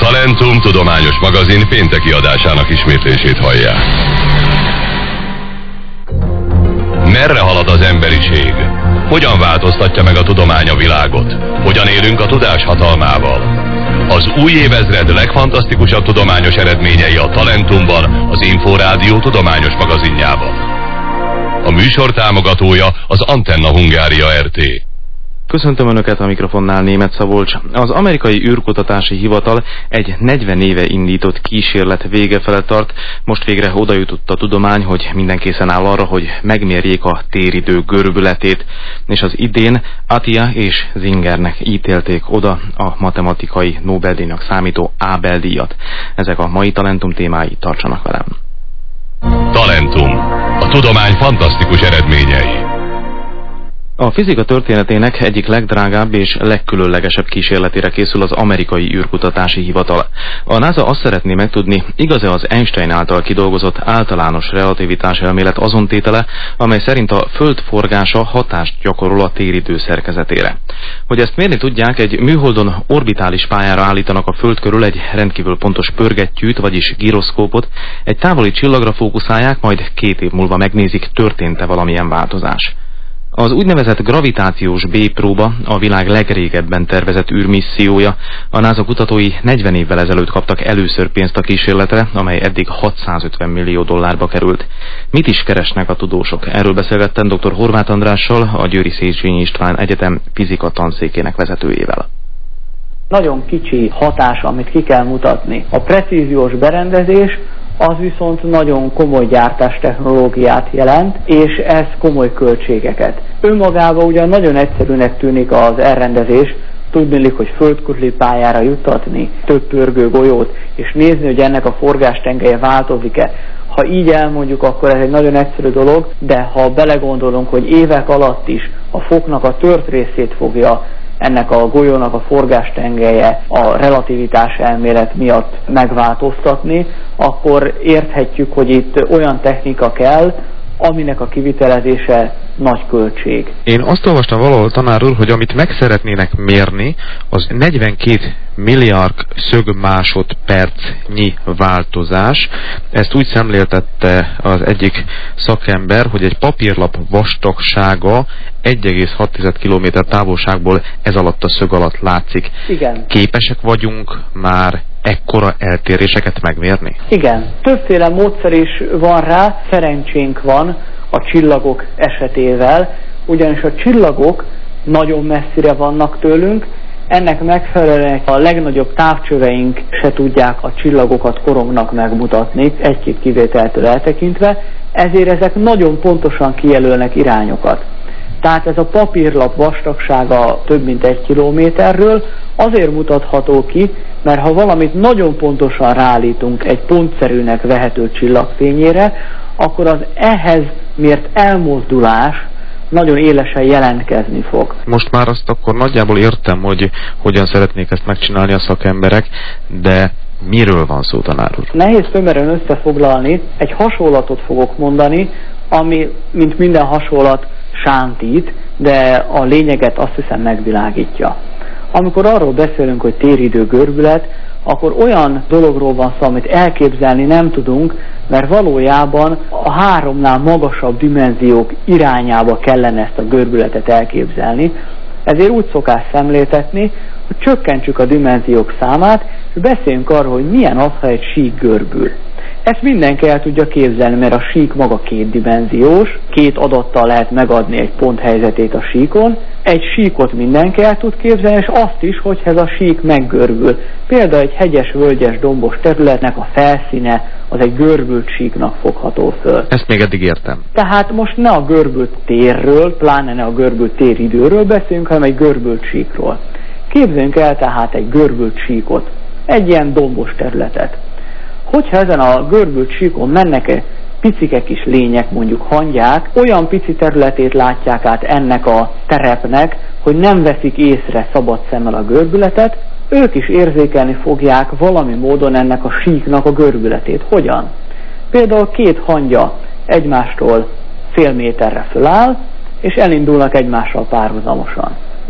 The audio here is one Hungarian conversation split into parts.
Talentum tudományos magazin pénteki adásának ismétlését hallják. Merre halad az emberiség? Hogyan változtatja meg a tudomány a világot? Hogyan élünk a tudás hatalmával? Az új évezred legfantasztikusabb tudományos eredményei a Talentumban, az Inforádió tudományos magazinjában. A műsor támogatója az Antenna Hungária RT. Köszöntöm Önöket, a mikrofonnál Németh Szabolcs. Az amerikai űrkutatási hivatal egy 40 éve indított kísérlet vége felett tart. Most végre oda jutott a tudomány, hogy minden készen áll arra, hogy megmérjék a téridő görbületét. És az idén Attia és Zingernek ítélték oda a matematikai Nobel-díjnak számító Abel-díjat. Ezek a mai Talentum témái, tartsanak velem. Talentum. A tudomány fantasztikus eredményei. A fizika történetének egyik legdrágább és legkülönlegesebb kísérletére készül az amerikai űrkutatási hivatal. A NASA azt szeretné megtudni, igaz-e az Einstein által kidolgozott általános relativitás elmélet azon tétele, amely szerint a Föld forgása hatást gyakorol a téridő szerkezetére. Hogy ezt mérni tudják, egy műholdon orbitális pályára állítanak a Föld körül egy rendkívül pontos pörgettyűt, vagyis giroszkópot, egy távoli csillagra fókuszálják, majd 2 év múlva megnézik, történt-e valamilyen változás. Az úgynevezett gravitációs B-próba a világ legrégebben tervezett űrmissziója. A NASA kutatói 40 évvel ezelőtt kaptak először pénzt a kísérletre, amely eddig $650 millió került. Mit is keresnek a tudósok? Erről beszélgettem dr. Horváth Andrással, a Győri Széchenyi István Egyetem fizika tanszékének vezetőjével. Nagyon kicsi hatás, amit ki kell mutatni. A precíziós berendezés az viszont nagyon komoly gyártástechnológiát jelent, és ez komoly költségeket. Önmagában ugyan nagyon egyszerűnek tűnik az elrendezés, tudniillik, hogy földkörüli pályára juttatni több pörgő golyót, és nézni, hogy ennek a forgástengelye változik-e. Ha így elmondjuk, akkor ez egy nagyon egyszerű dolog, de ha belegondolunk, hogy évek alatt is a foknak a tört részét fogja ennek a golyónak a forgástengelye a relativitás elmélet miatt megváltoztatni, akkor érthetjük, hogy itt olyan technika kell, aminek a kivitelezése nagy költség. Én azt olvastam valahol, tanár úr, hogy amit meg szeretnének mérni, az 42 milliárd szögmásodpercnyi változás. Ezt úgy szemléltette az egyik szakember, hogy egy papírlap vastagsága 1,6 km távolságból ez alatt a szög alatt látszik. Igen. Képesek vagyunk már ekkora eltéréseket megmérni? Igen. Többféle módszer is van rá, szerencsénk van a csillagok esetével, ugyanis a csillagok nagyon messzire vannak tőlünk, ennek megfelelően a legnagyobb távcsöveink se tudják a csillagokat korongnak megmutatni, egy-két kivételtől eltekintve, ezért ezek nagyon pontosan kijelölnek irányokat. Tehát ez a papírlap vastagsága több mint 1 kilométerről azért mutatható ki, mert ha valamit nagyon pontosan ráállítunk egy pontszerűnek vehető csillagfényére, akkor az ehhez mért elmozdulás nagyon élesen jelentkezni fog. Most már azt akkor nagyjából értem, hogy hogyan szeretnék ezt megcsinálni a szakemberek, de miről van szó, tanár úr? Nehéz tömören összefoglalni, egy hasonlatot fogok mondani, ami, mint minden hasonlat, sántít, de a lényeget azt hiszem megvilágítja. Amikor arról beszélünk, hogy téridő görbület, akkor olyan dologról van szó, amit elképzelni nem tudunk, mert valójában a 3-nál magasabb dimenziók irányába kellene ezt a görbületet elképzelni. Ezért úgy szokás szemléltetni, hogy csökkentsük a dimenziók számát, és beszéljünk arról, hogy milyen az, ha egy sík görbül. Ezt mindenki el tudja képzelni, mert a sík maga 2 dimenziós, 2 adattal lehet megadni egy pont helyzetét a síkon. Egy síkot mindenki el tud képzelni, és azt is, hogy ez a sík meggörbül. Például egy hegyes, völgyes, dombos területnek a felszíne az egy görbült síknak fogható föl. Ezt még eddig értem. Tehát most ne a görbült térről, pláne ne a görbült téridőről beszélünk, hanem egy görbült síkról. Képzeljünk el tehát egy görbült síkot, egy ilyen dombos területet. Hogyha ezen a görbült síkon mennek picike kis lények, mondjuk hangyák, olyan pici területét látják át ennek a terepnek, hogy nem veszik észre szabad szemmel a görbületet, ők is érzékelni fogják valami módon ennek a síknak a görbületét. Hogyan? Például 2 hangya egymástól fél méterre föláll, és elindulnak egymással párhuzamosan.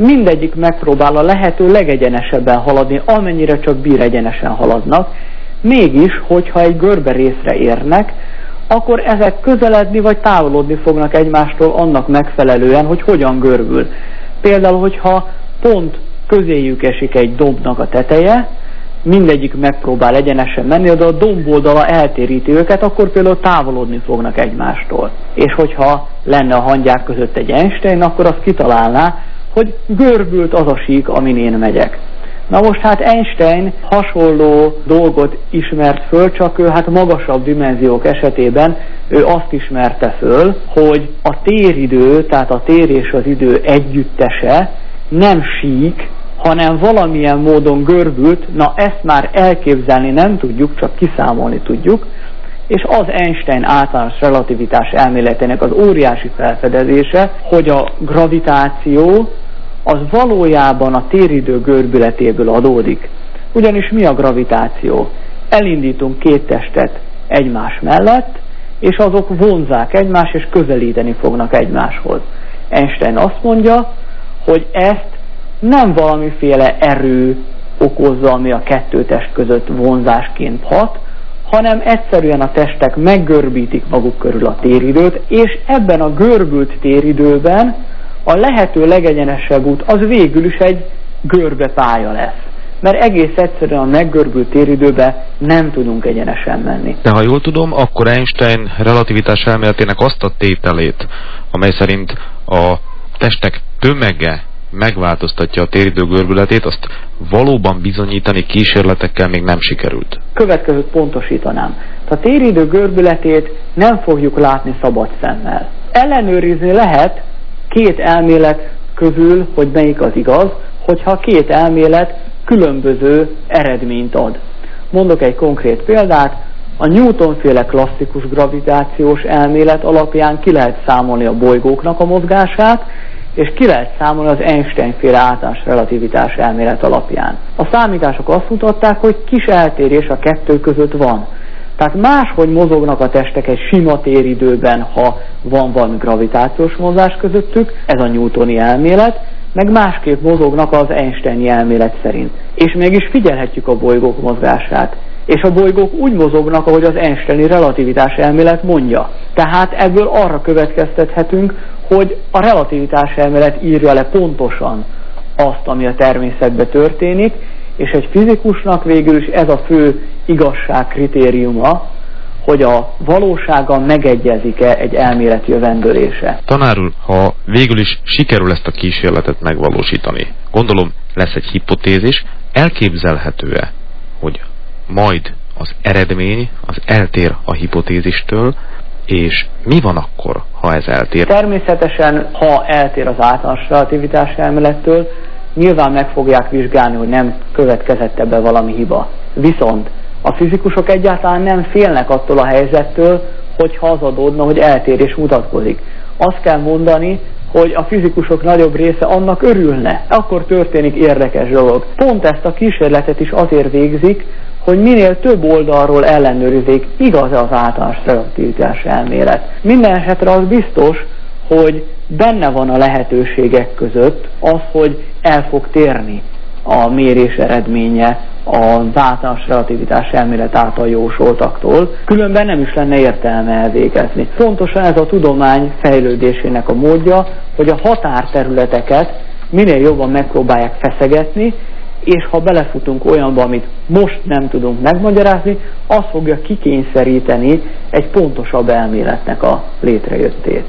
mindegyik megpróbál a lehető legegyenesebben haladni, amennyire csak bír egyenesen haladnak. Mégis, hogyha egy görbe részre érnek, akkor ezek közeledni vagy távolodni fognak egymástól annak megfelelően, hogy hogyan görbül. Például, hogyha pont közéjük esik egy dombnak a teteje, mindegyik megpróbál egyenesen menni, de a domboldala eltéríti őket, akkor például távolodni fognak egymástól. És hogyha lenne a hangyák között egy Einstein, akkor azt kitalálná, hogy görbült az a sík, amin én megyek. Na most hát Einstein hasonló dolgot ismert föl, csak ő hát magasabb dimenziók esetében ő azt ismerte föl, hogy a téridő, tehát a tér és az idő együttese nem sík, hanem valamilyen módon görbült. Na ezt már elképzelni nem tudjuk, csak kiszámolni tudjuk, és az Einstein általános relativitás elméletének az óriási felfedezése, hogy a gravitáció az valójában a téridő görbületéből adódik. Ugyanis mi a gravitáció? Elindítunk két testet egymás mellett, és azok vonzzák egymást, és közelíteni fognak egymáshoz. Einstein azt mondja, hogy ezt nem valamiféle erő okozza, ami a kettő test között vonzásként hat, hanem egyszerűen a testek meggörbítik maguk körül a téridőt, és ebben a görbült téridőben a lehető legegyenesebb út az végül is egy görbe pálya lesz. Mert egész egyszerűen a meggörbült téridőbe nem tudunk egyenesen menni. De ha jól tudom, akkor Einstein relativitás elméletének azt a tételét, amely szerint a testek tömege megváltoztatja a téridő görbületét, azt valóban bizonyítani kísérletekkel még nem sikerült. Következőt pontosítanám. A téridő görbületét nem fogjuk látni szabad szemmel. Ellenőrizni lehet két elmélet közül, hogy melyik az igaz, hogyha két elmélet különböző eredményt ad. Mondok egy konkrét példát, a Newton-féle klasszikus gravitációs elmélet alapján ki lehet számolni a bolygóknak a mozgását, és ki lehet számolni az Einstein-féle általános relativitás elmélet alapján. A számítások azt mutatták, hogy kis eltérés a kettő között van. Tehát máshogy mozognak a testek egy sima téridőben, ha van valami gravitációs mozgás közöttük, ez a newtoni elmélet, meg másképp mozognak az Einsteini elmélet szerint. És mégis figyelhetjük a bolygók mozgását. És a bolygók úgy mozognak, ahogy az Einsteini relativitás elmélet mondja. Tehát ebből arra következtethetünk, hogy a relativitás elmélet írja le pontosan azt, ami a természetben történik, és egy fizikusnak végül is ez a fő igazság kritériuma, hogy a valósággal megegyezik-e egy elmélet jövendőlése. Tanár úr, ha végül is sikerül ezt a kísérletet megvalósítani, gondolom lesz egy hipotézis, elképzelhető-e, hogy majd az eredmény az eltér a hipotézistől, és mi van akkor, ha ez eltér? Természetesen, ha eltér az általános relativitás elmélettől, nyilván meg fogják vizsgálni, hogy nem következett ebbe valami hiba. Viszont a fizikusok egyáltalán nem félnek attól a helyzettől, hogyha az adódna, hogy eltérés mutatkozik. Azt kell mondani, hogy a fizikusok nagyobb része annak örülne. Akkor történik érdekes dolog. Pont ezt a kísérletet is azért végzik, hogy minél több oldalról ellenőrizzék, igaz-e az általános relativitás elmélet. Minden esetre az biztos, hogy benne van a lehetőségek között az, hogy el fog térni a mérés eredménye az általános relativitás elmélet által jósoltaktól, különben nem is lenne értelme elvégezni. Fontosan ez a tudomány fejlődésének a módja, hogy a határterületeket minél jobban megpróbálják feszegetni, és ha belefutunk olyanba, amit most nem tudunk megmagyarázni, az fogja kikényszeríteni egy pontosabb elméletnek a létrejöttét.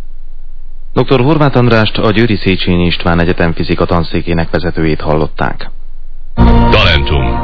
Dr. Horváth Andrást, a Győri Széchenyi István Egyetem fizika tanszékének vezetőjét hallották. Talentum.